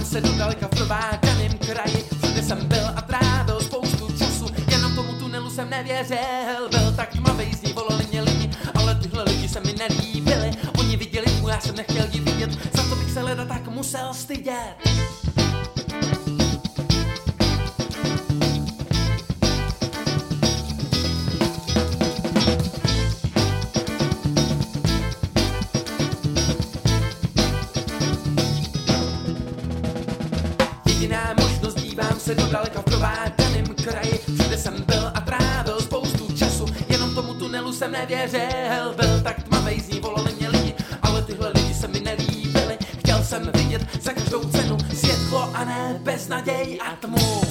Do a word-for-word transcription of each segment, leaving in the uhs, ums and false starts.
se do daleka v provákaném kraji. Všude jsem byl a trávil spoustu času, jenom tomu tunelu jsem nevěřil. Byl tak tmavej, z ní volali mě lidi, ale tyhle lidi se mi nelíbili. Oni viděli tmu, já jsem nechtěl ji vidět, za to bych se leda tak musel stydět. Jediná možnost, dívám se do daleka v provákaném kraji. Všude jsem byl a trávil spoustu času, jenom tomu tunelu jsem nevěřil. Byl tak tmavej, z ní volali mě lidi, ale tyhle lidi se mi nelíbili. Chtěl jsem vidět za každou cenu světlo a ne beznaděj a tmu.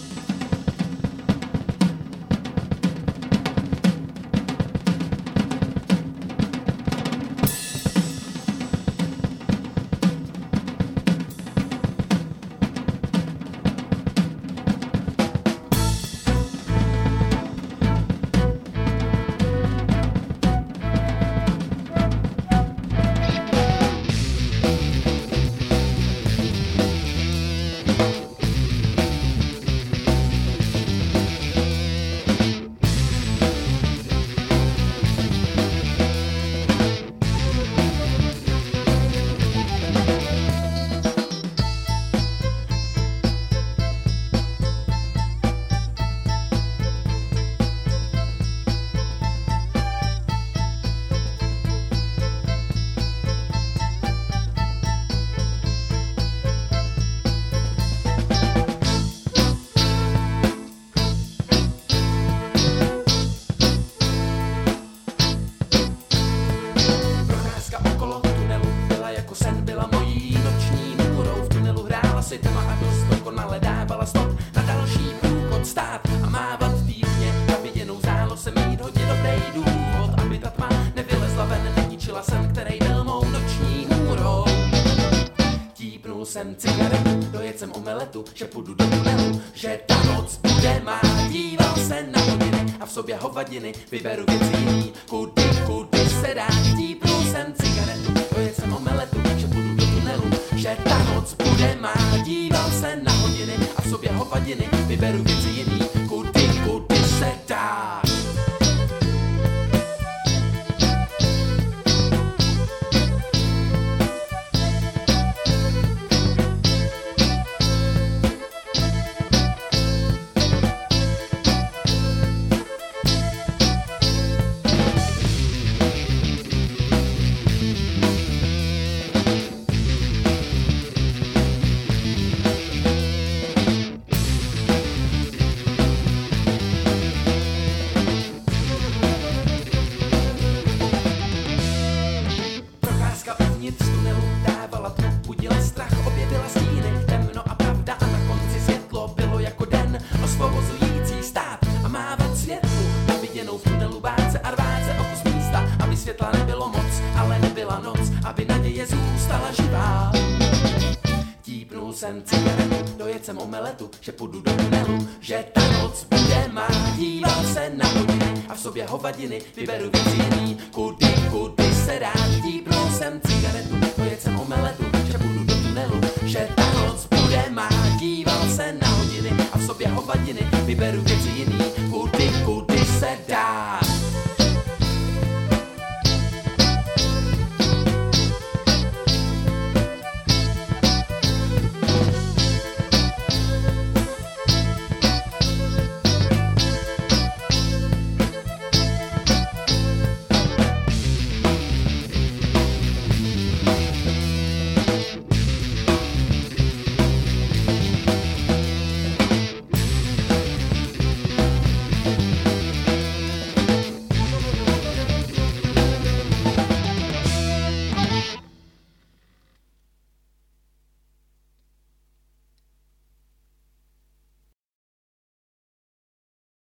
Tma a dost dokonale dávala stop na další průchod stát a mávat týdně. Na viděnou zdálo se mít hodně dobrý důvod, aby ta tma nevylezla ven, neničila sen, který byl mou noční můrou. Típnul jsem cigaretu, dojet jsem omeletu, že půjdu do tunelu, že ta noc bude má. Díval se na hodiny a v sobě hovadiny, vyberu věci jiný, kudy, kudy se dá. Típnul jsem cigaretu, dojet jsem omeletu, že půjdu do tunelu, že ta noc bude má. Díval se na hodiny a v sobě hovadiny, vyberu věci jiný, kudy, kudy se dá. Světla nebylo moc, ale nebyla noc, aby naděje zůstala živá. Típnul jsem cigaretu, dojet jsem omeletu, že půjdu do tunelu, že ta noc bude má. Díval se na hodiny a v sobě hovadiny, vyberu věci jiný, kudy, kudy se dá. Típnul jsem cigaretu, dojet jsem omeletu,